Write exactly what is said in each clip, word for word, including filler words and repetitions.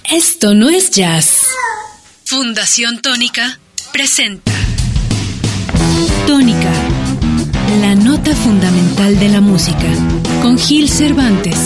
Esto no es jazz. Fundación Tónica presenta Tónica, la nota fundamental de la música, con Gil Cervantes.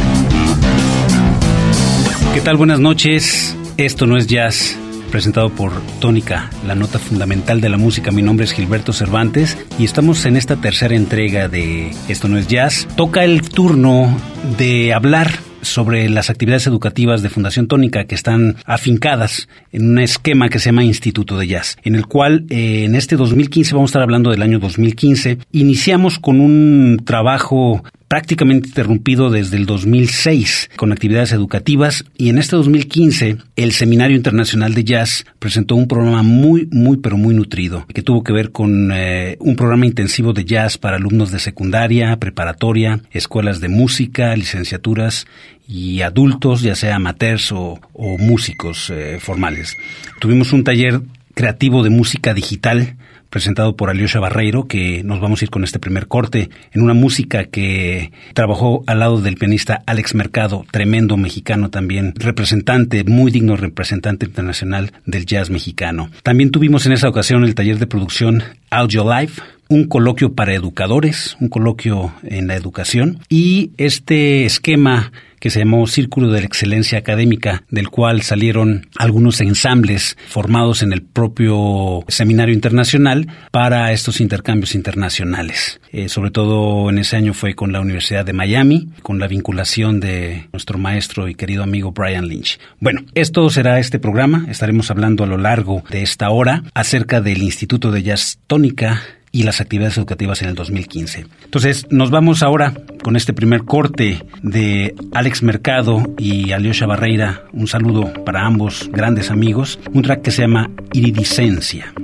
¿Qué tal? Buenas noches. Esto no es jazz, presentado por Tónica, la nota fundamental de la música. Mi nombre es Gilberto Cervantes y estamos en esta tercera entrega de Esto no es jazz. Toca el turno de hablar sobre las actividades educativas de Fundación Tónica que están afincadas en un esquema que se llama Instituto de Jazz, en el cual eh, en este dos mil quince, vamos a estar hablando del año dos mil quince, iniciamos con un trabajo prácticamente interrumpido desde el dos mil seis con actividades educativas, y en este dos mil quince el Seminario Internacional de Jazz presentó un programa muy, muy, pero muy nutrido, que tuvo que ver con eh, un programa intensivo de jazz para alumnos de secundaria, preparatoria, escuelas de música, licenciaturas y adultos, ya sea amateurs o, o músicos eh, formales. Tuvimos un taller creativo de música digital presentado por Alyosha Barreiro, que nos vamos a ir con este primer corte en una música que trabajó al lado del pianista Alex Mercado, tremendo mexicano también, representante, muy digno representante internacional del jazz mexicano. También tuvimos en esa ocasión el taller de producción Audio Live, un coloquio para educadores, un coloquio en la educación, y este esquema que se llamó Círculo de la Excelencia Académica, del cual salieron algunos ensambles formados en el propio Seminario Internacional para estos intercambios internacionales. Eh, sobre todo en ese año fue con la Universidad de Miami, con la vinculación de nuestro maestro y querido amigo Brian Lynch. Bueno, esto será este programa. Estaremos hablando a lo largo de esta hora acerca del Instituto de Jazz Tónica y las actividades educativas en el dos mil quince. Entonces, nos vamos ahora con este primer corte de Alex Mercado y Alyosha Barreiro. Un saludo para ambos grandes amigos. Un track que se llama Iridiscencia.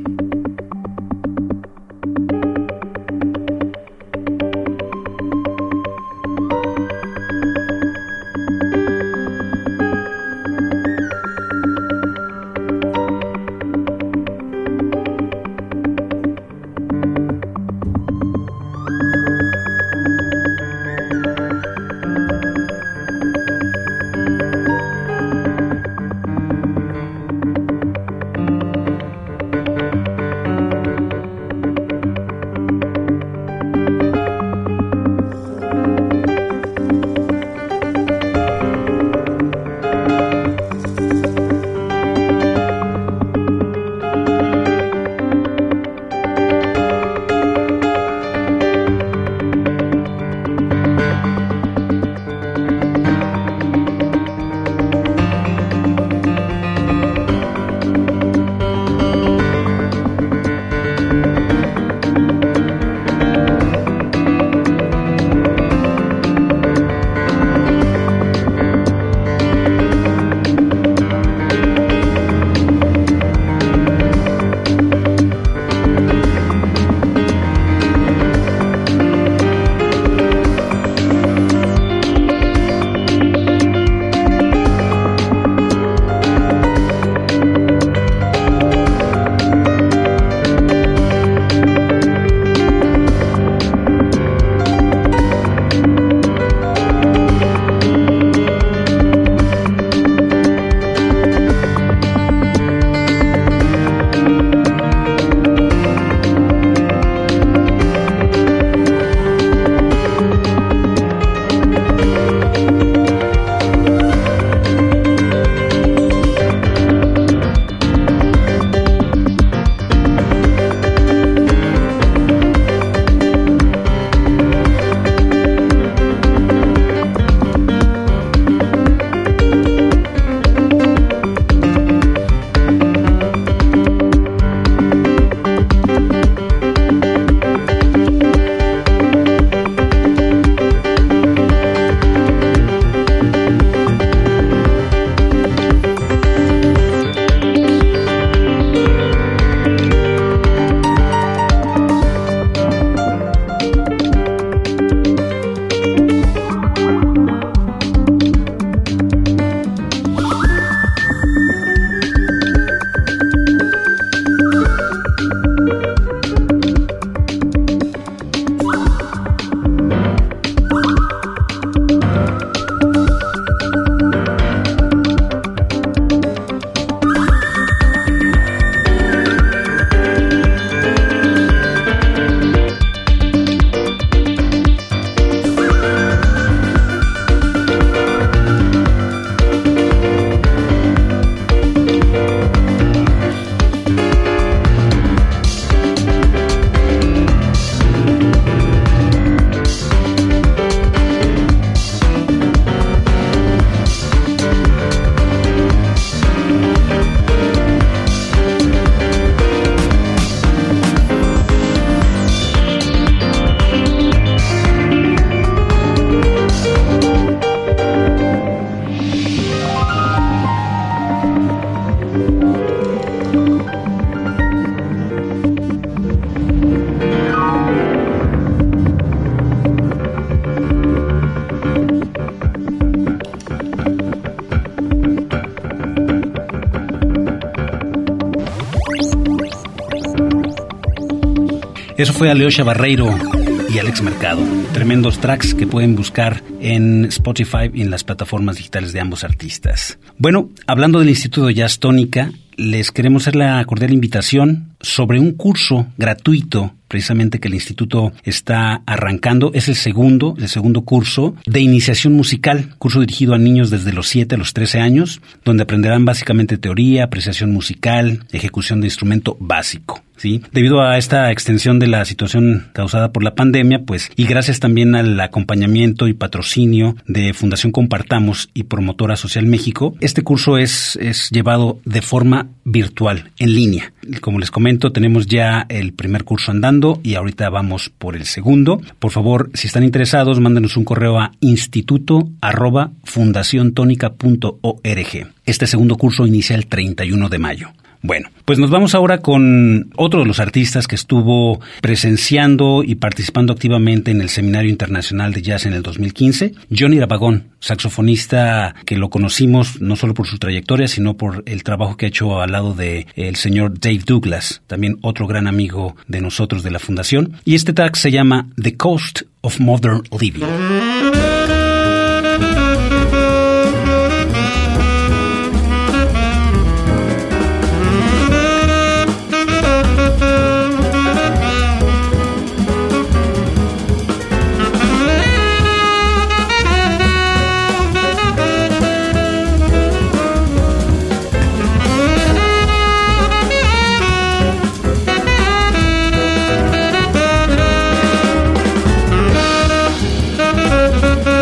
Eso fue Alyosha Barreiro y Alex Mercado. Tremendos tracks que pueden buscar en Spotify y en las plataformas digitales de ambos artistas. Bueno, hablando del Instituto de Jazz Tónica, les queremos hacer la cordial invitación sobre un curso gratuito precisamente que el instituto está arrancando. Es el segundo, el segundo curso de iniciación musical, curso dirigido a niños desde los siete a los trece años, donde aprenderán básicamente teoría, apreciación musical, ejecución de instrumento básico. ¿Sí? Debido a esta extensión de la situación causada por la pandemia, pues, y gracias también al acompañamiento y patrocinio de Fundación Compartamos y Promotora Social México, este curso es, es llevado de forma virtual, en línea. Como les comento, tenemos ya el primer curso andando y ahorita vamos por el segundo. Por favor, si están interesados, mándenos un correo a instituto arroba fundaciontonica punto org. Este segundo curso inicia el treinta y uno de mayo. Bueno, pues nos vamos ahora con otro de los artistas que estuvo presenciando y participando activamente en el Seminario Internacional de Jazz en el dos mil quince, Johnny Rabagón, saxofonista que lo conocimos no solo por su trayectoria, sino por el trabajo que ha hecho al lado de el señor Dave Douglas, también otro gran amigo de nosotros de la Fundación. Y este track se llama The Cost of Modern Living. Thank you.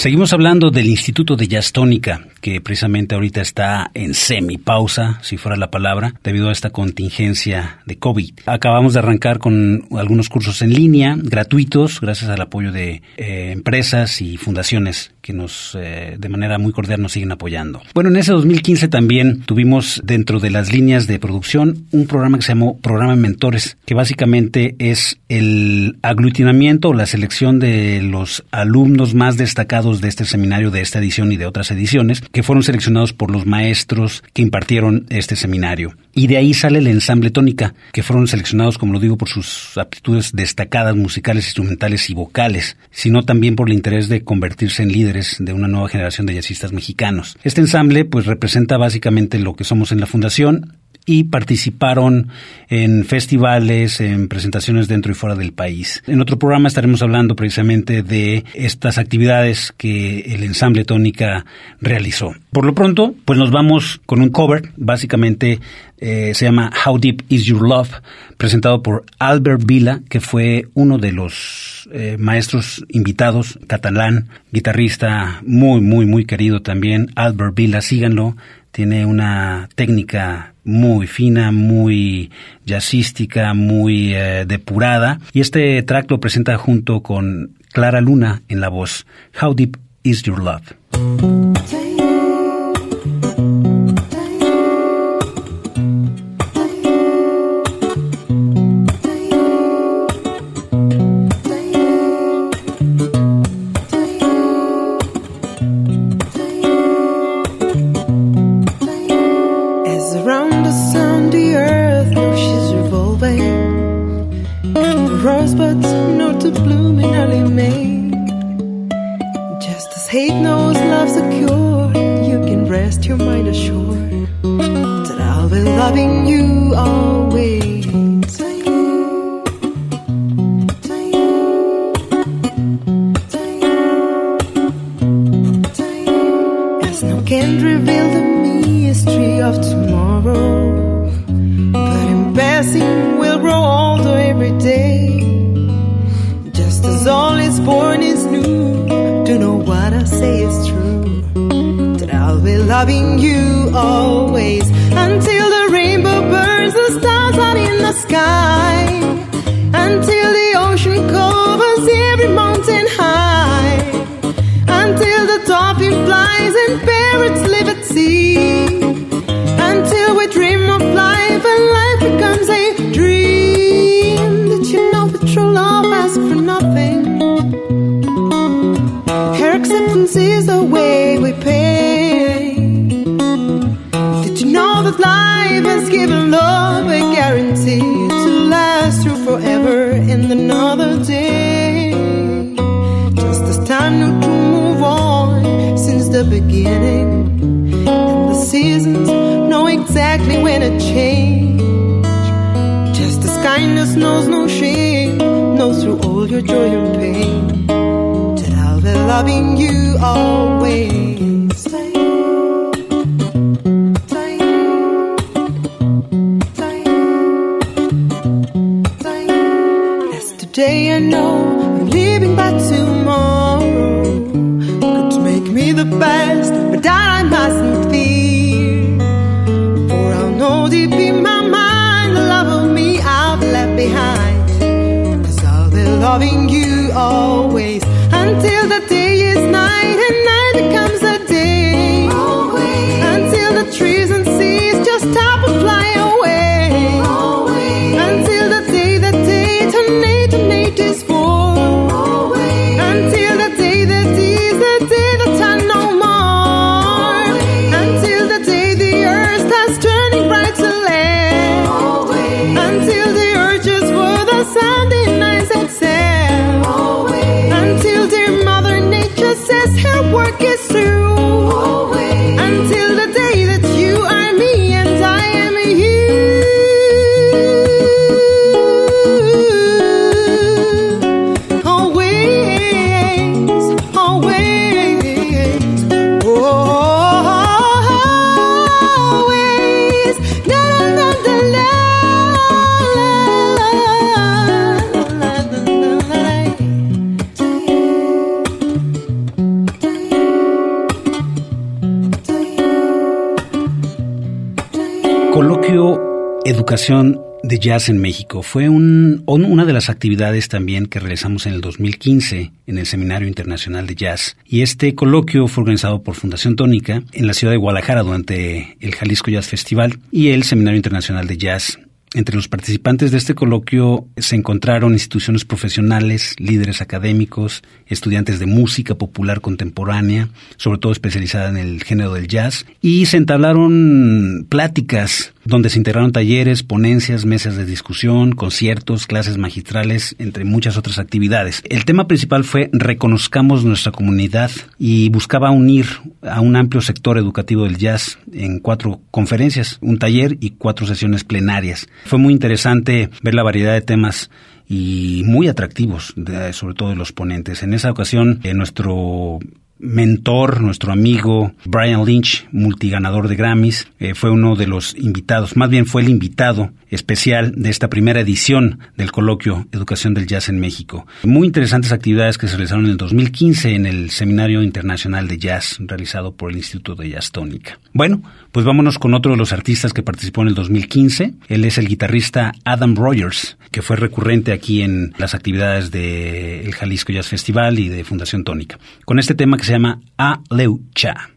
Seguimos hablando del Instituto de Jazz Tónica, que precisamente ahorita está en semipausa, si fuera la palabra, debido a esta contingencia de COVID. Acabamos de arrancar con algunos cursos en línea, gratuitos, gracias al apoyo de eh, empresas y fundaciones que nos, eh, de manera muy cordial, nos siguen apoyando. Bueno, en ese dos mil quince también tuvimos dentro de las líneas de producción un programa que se llamó Programa de Mentores, que básicamente es el aglutinamiento o la selección de los alumnos más destacados de este seminario, de esta edición y de otras ediciones, que fueron seleccionados por los maestros que impartieron este seminario. Y de ahí sale el ensamble Tónica, que fueron seleccionados, como lo digo, por sus aptitudes destacadas musicales, instrumentales y vocales, sino también por el interés de convertirse en líderes de una nueva generación de jazzistas mexicanos. Este ensamble pues representa básicamente lo que somos en la Fundación, y participaron en festivales, en presentaciones dentro y fuera del país. En otro programa estaremos hablando precisamente de estas actividades que el ensamble Tónica realizó. Por lo pronto, pues nos vamos con un cover, básicamente eh, se llama How Deep Is Your Love, presentado por Albert Vila, que fue uno de los eh, maestros invitados, catalán, guitarrista muy, muy, muy querido también. Albert Vila, síganlo. Tiene una técnica muy fina, muy jazzística, muy eh, depurada. Y este track lo presenta junto con Clara Luna en la voz. How Deep Is Your Love? coloquio Educación de Jazz en México fue un, una de las actividades también que realizamos en el dos mil quince en el Seminario Internacional de Jazz. Y este coloquio fue organizado por Fundación Tónica en la ciudad de Guadalajara durante el Jalisco Jazz Festival y el Seminario Internacional de Jazz. Entre los participantes de este coloquio se encontraron instituciones profesionales, líderes académicos, estudiantes de música popular contemporánea, sobre todo especializada en el género del jazz, y se entablaron pláticas donde se integraron talleres, ponencias, mesas de discusión, conciertos, clases magistrales, entre muchas otras actividades. El tema principal fue Reconozcamos nuestra comunidad y buscaba unir a un amplio sector educativo del jazz en cuatro conferencias, un taller y cuatro sesiones plenarias. Fue muy interesante ver la variedad de temas y muy atractivos, de, sobre todo de los ponentes. En esa ocasión, eh, nuestro mentor, nuestro amigo Brian Lynch, multiganador de Grammys, eh, fue uno de los invitados, más bien fue el invitado especial de esta primera edición del coloquio Educación del Jazz en México. Muy interesantes actividades que se realizaron en el dos mil quince en el Seminario Internacional de Jazz, realizado por el Instituto de Jazz Tónica. Bueno, pues vámonos con otro de los artistas que participó en el dos mil quince. Él es el guitarrista Adam Rogers, que fue recurrente aquí en las actividades del Jalisco Jazz Festival y de Fundación Tónica, con este tema que se llama Aleucha.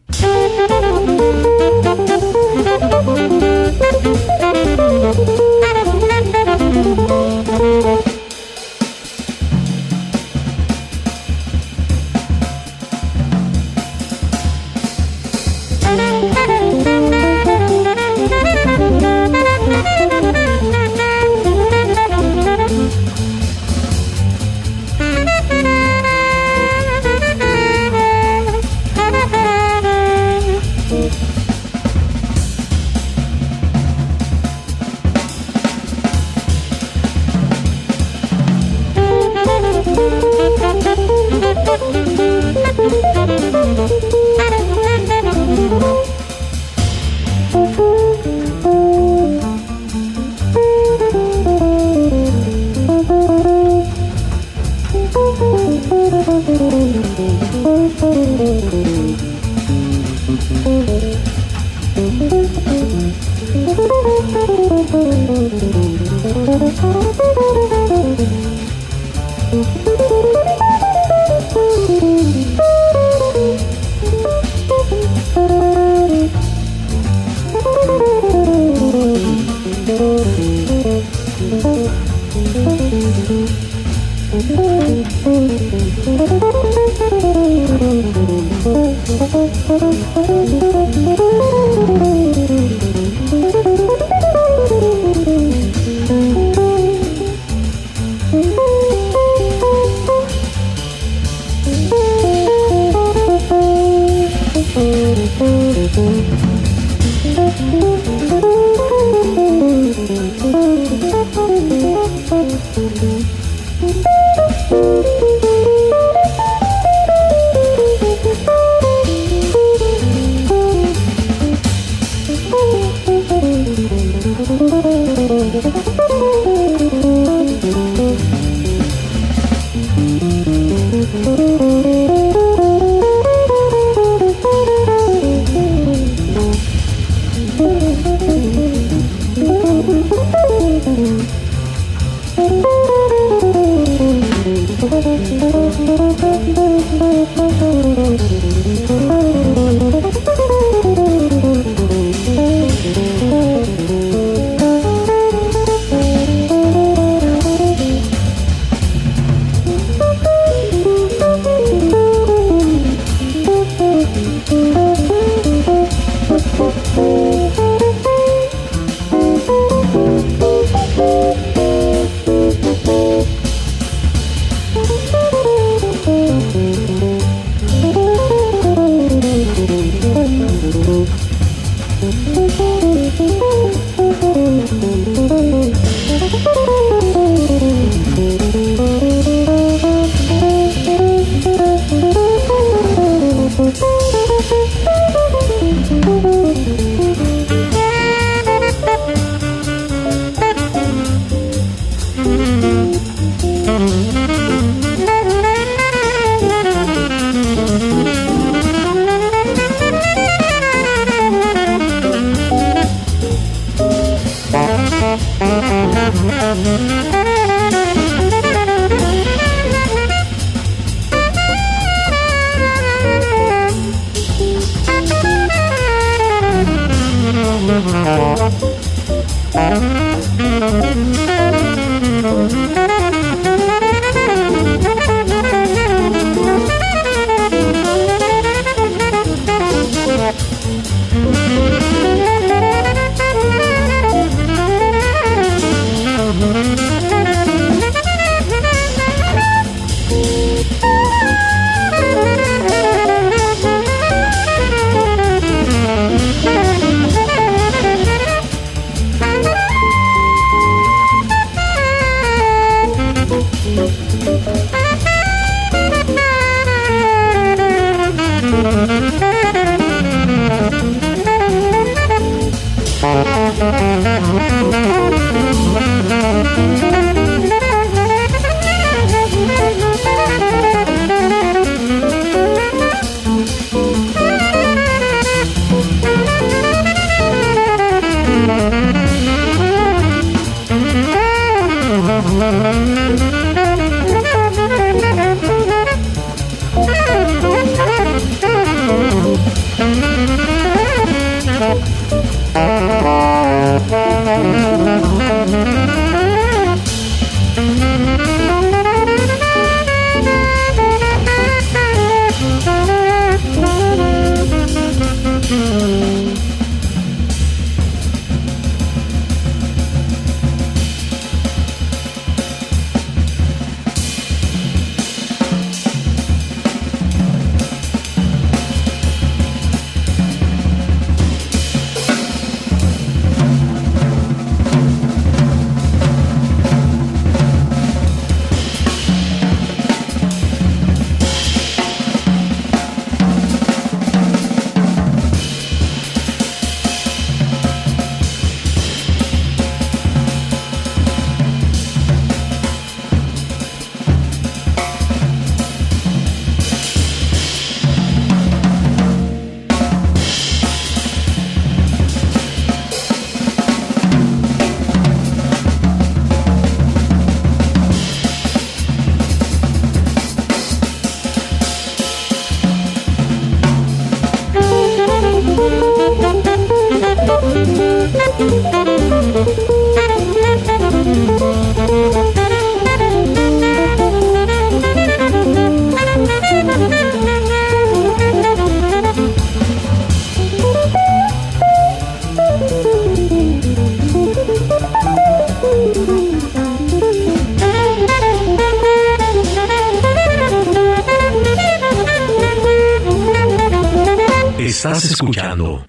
Estás escuchando.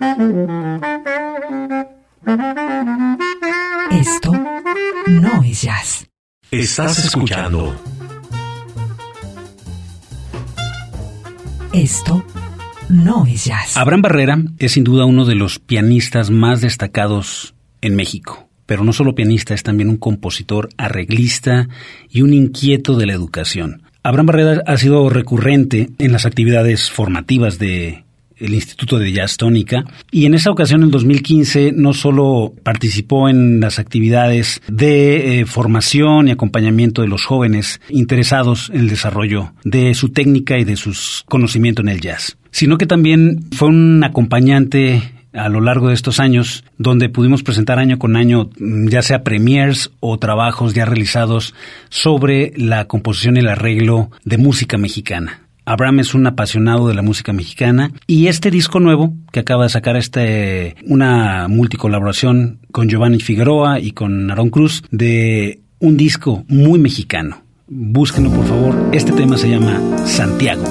Esto no es jazz. Estás escuchando. Esto no es jazz. Abraham Barrera es sin duda uno de los pianistas más destacados en México. Pero no solo pianista, es también un compositor, arreglista y un inquieto de la educación. Abraham Barrera ha sido recurrente en las actividades formativas de el Instituto de Jazz Tónica, y en esa ocasión, en dos mil quince, no solo participó en las actividades de eh, formación y acompañamiento de los jóvenes interesados en el desarrollo de su técnica y de sus conocimientos en el jazz, sino que también fue un acompañante a lo largo de estos años, donde pudimos presentar año con año, ya sea premiers o trabajos ya realizados sobre la composición y el arreglo de música mexicana. Abraham es un apasionado de la música mexicana, y este disco nuevo que acaba de sacar, este una multicolaboración con Giovanni Figueroa y con Aarón Cruz, de un disco muy mexicano. Búsquenlo, por favor. Este tema se llama Santiago.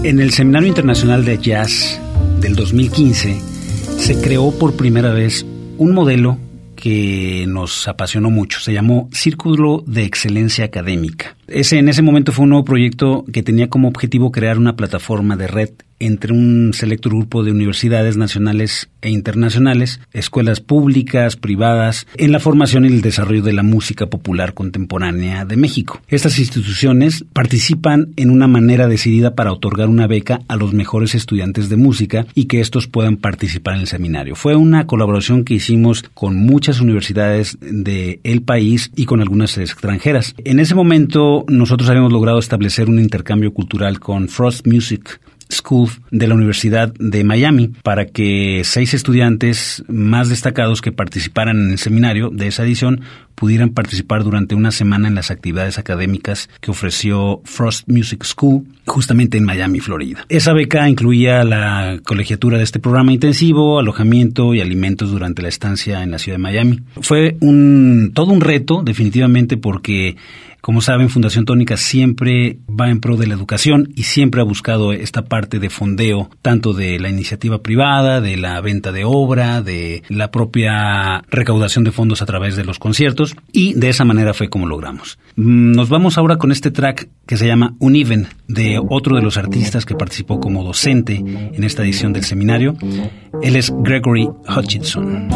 En el Seminario Internacional de Jazz del dos mil quince se creó por primera vez un modelo que nos apasionó mucho. Se llamó Círculo de Excelencia Académica. Ese, en ese momento fue un nuevo proyecto que tenía como objetivo crear una plataforma de red entre un selecto grupo de universidades nacionales e internacionales, escuelas públicas, privadas, en la formación y el desarrollo de la música popular contemporánea de México. Estas instituciones participan en una manera decidida para otorgar una beca a los mejores estudiantes de música y que estos puedan participar en el seminario. Fue una colaboración que hicimos con muchas universidades del país y con algunas extranjeras. En ese momento nosotros habíamos logrado establecer un intercambio cultural con Frost Music School de la Universidad de Miami para que seis estudiantes más destacados que participaran en el seminario de esa edición pudieran participar durante una semana en las actividades académicas que ofreció Frost Music School justamente en Miami, Florida. Esa beca incluía la colegiatura de este programa intensivo, alojamiento y alimentos durante la estancia en la ciudad de Miami. Fue un todo un reto, definitivamente, porque como saben, Fundación Tónica siempre va en pro de la educación y siempre ha buscado esta parte de fondeo, tanto de la iniciativa privada, de la venta de obra, de la propia recaudación de fondos a través de los conciertos, y de esa manera fue como logramos. Nos vamos ahora con este track que se llama Uneven, de otro de los artistas que participó como docente en esta edición del seminario. Él es Gregory Hutchinson.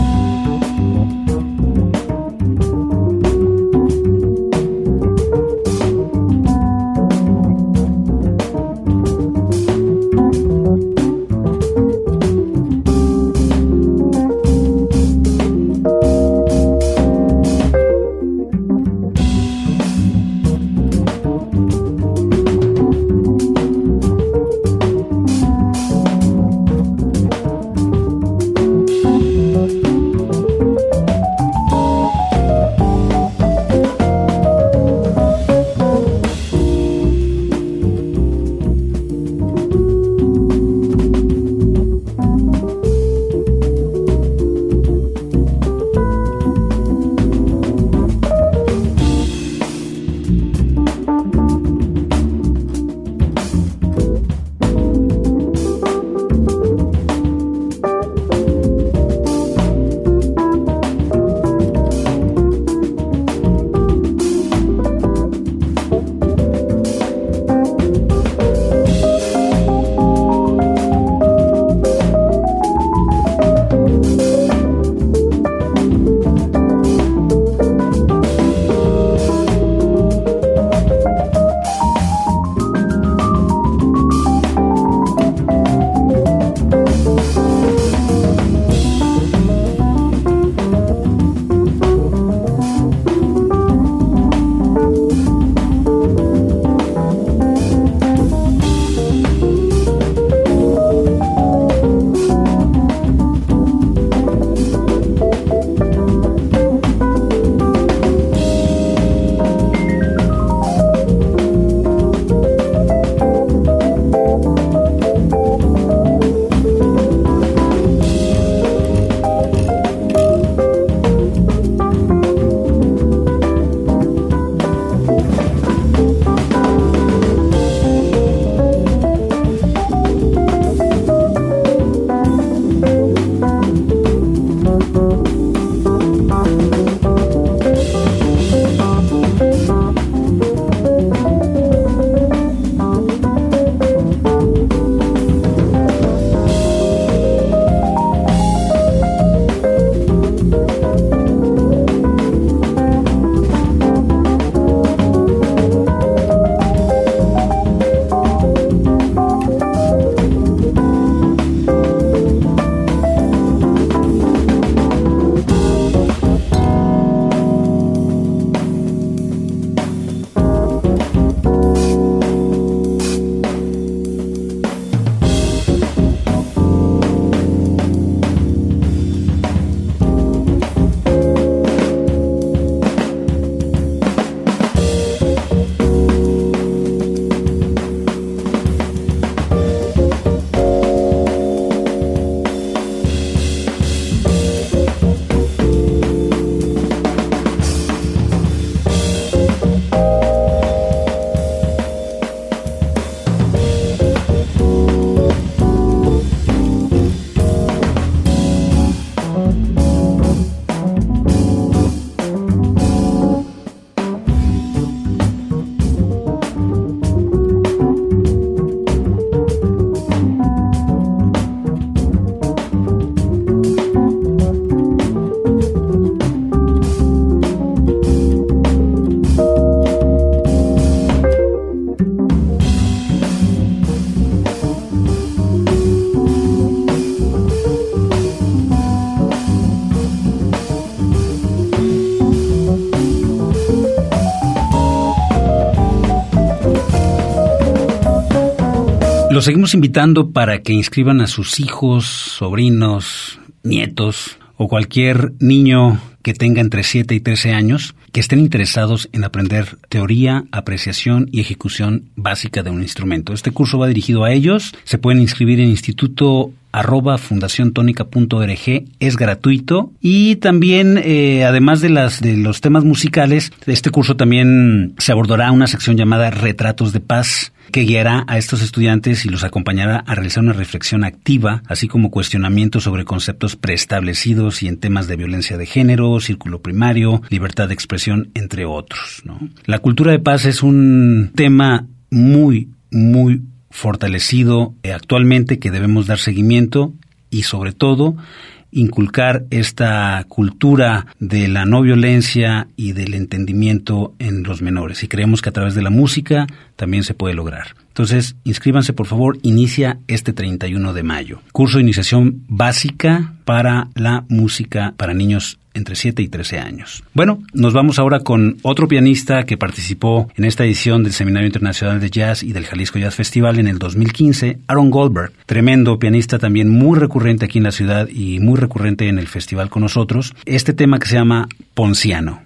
Los seguimos invitando para que inscriban a sus hijos, sobrinos, nietos o cualquier niño que tenga entre siete y trece años que estén interesados en aprender teoría, apreciación y ejecución básica de un instrumento. Este curso va dirigido a ellos. Se pueden inscribir en instituto arroba fundación tónica punto org, es gratuito, y también eh, además de las de los temas musicales, este curso también se abordará una sección llamada Retratos de Paz, que guiará a estos estudiantes y los acompañará a realizar una reflexión activa, así como cuestionamientos sobre conceptos preestablecidos y en temas de violencia de género, círculo primario, libertad de expresión, entre otros, ¿no? La cultura de paz es un tema muy, muy fortalecido eh, actualmente, que debemos dar seguimiento y sobre todo inculcar esta cultura de la no violencia y del entendimiento en los menores. Y creemos que a través de la música también se puede lograr. Entonces, inscríbanse por favor, inicia este treinta y uno de mayo. Curso de iniciación básica para la música para niños entre siete y trece años. Bueno, nos vamos ahora con otro pianista que participó en esta edición del Seminario Internacional de Jazz y del Jalisco Jazz Festival en el dos mil quince, Aaron Goldberg, tremendo pianista también muy recurrente aquí en la ciudad y muy recurrente en el festival con nosotros. Este tema que se llama Ponciano.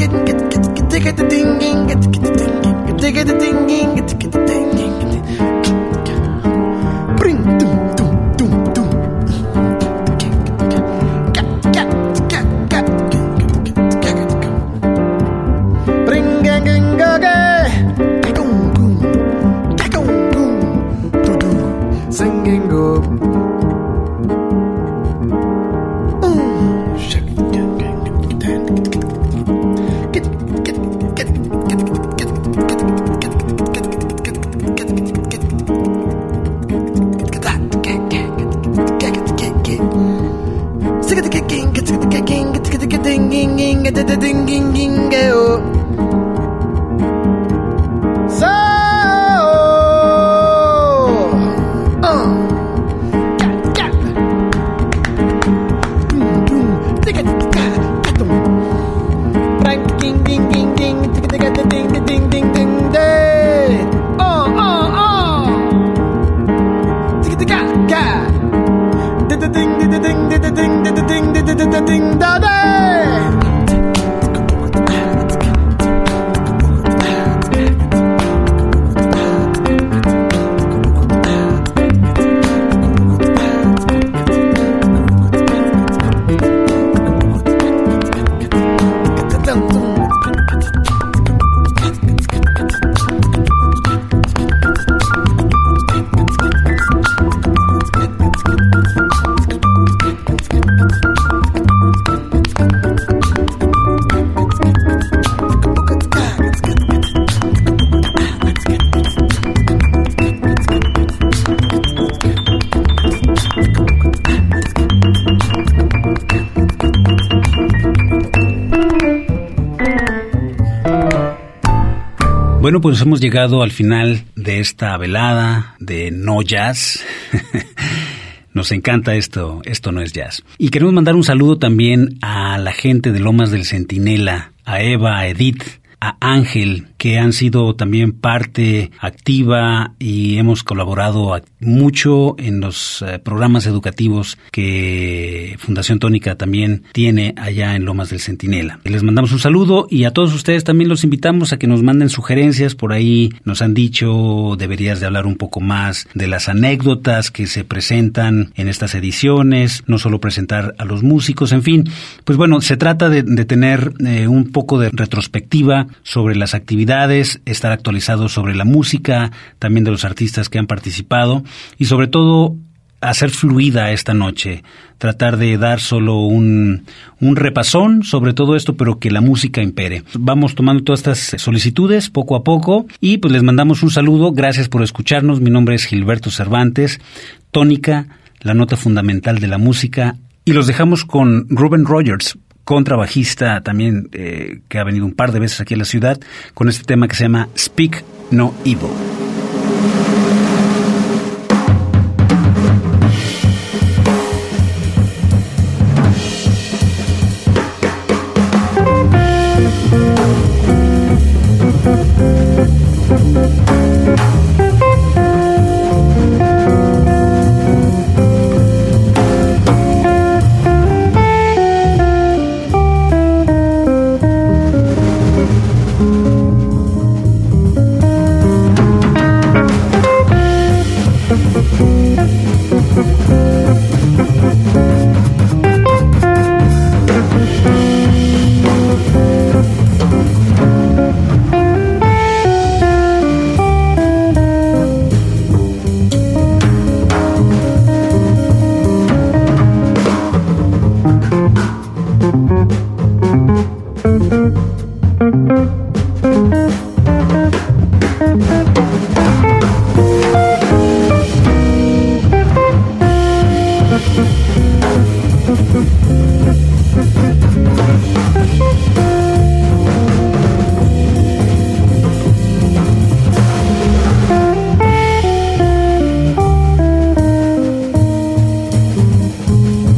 Bueno, pues hemos llegado al final de esta velada de No Jazz. Nos encanta esto, esto no es jazz. Y queremos mandar un saludo también a la gente de Lomas del Centinela, a Eva, a Edith, a Ángel, que han sido también parte activa y hemos colaborado mucho en los eh, programas educativos que Fundación Tónica también tiene allá en Lomas del Centinela. Les mandamos un saludo y a todos ustedes también los invitamos a que nos manden sugerencias. Por ahí nos han dicho, deberías de hablar un poco más de las anécdotas que se presentan en estas ediciones, no solo presentar a los músicos, en fin. Pues bueno, se trata de, de tener eh, un poco de retrospectiva sobre las actividades, estar actualizado sobre la música, también de los artistas que han participado y sobre todo hacer fluida esta noche, tratar de dar solo un, un repasón sobre todo esto, pero que la música impere. Vamos tomando todas estas solicitudes poco a poco y pues les mandamos un saludo, gracias por escucharnos, mi nombre es Gilberto Cervantes, Tónica, la nota fundamental de la música, y los dejamos con Reuben Rogers, contrabajista también eh, que ha venido un par de veces aquí a la ciudad, con este tema que se llama Speak No Evil.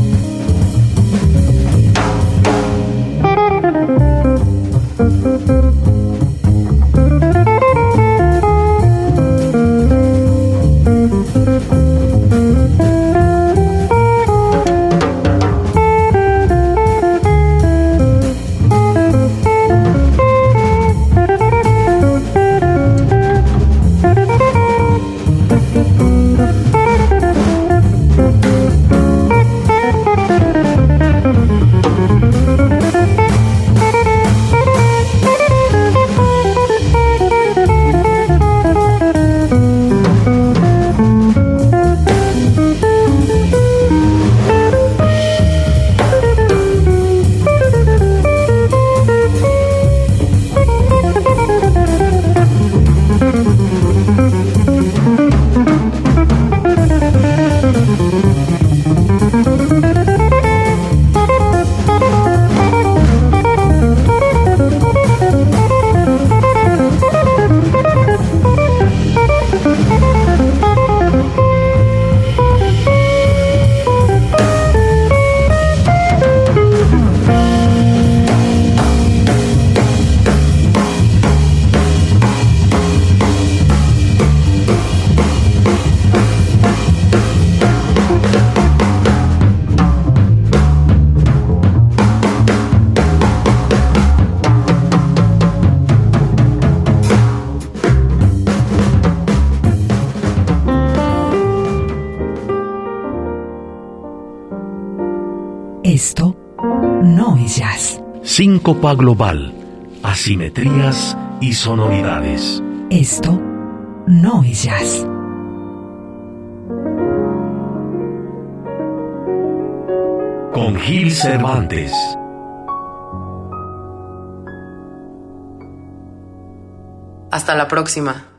Thank you. Síncopa global, asimetrías y sonoridades. Esto no es jazz. Con Gil Cervantes. Hasta la próxima.